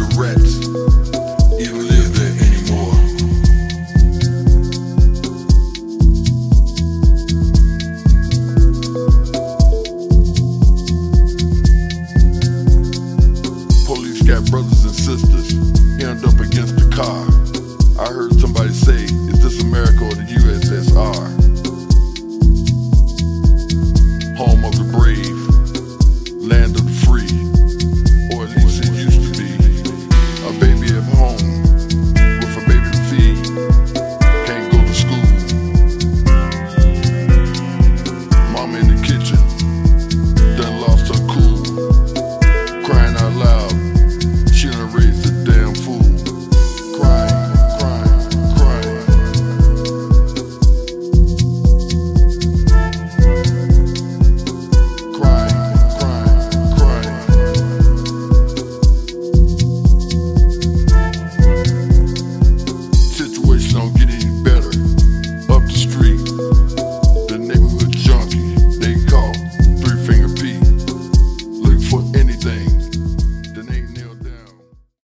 rats even live there anymore. Police got brothers and sisters, hand up against the car. I heard somebody say, is this America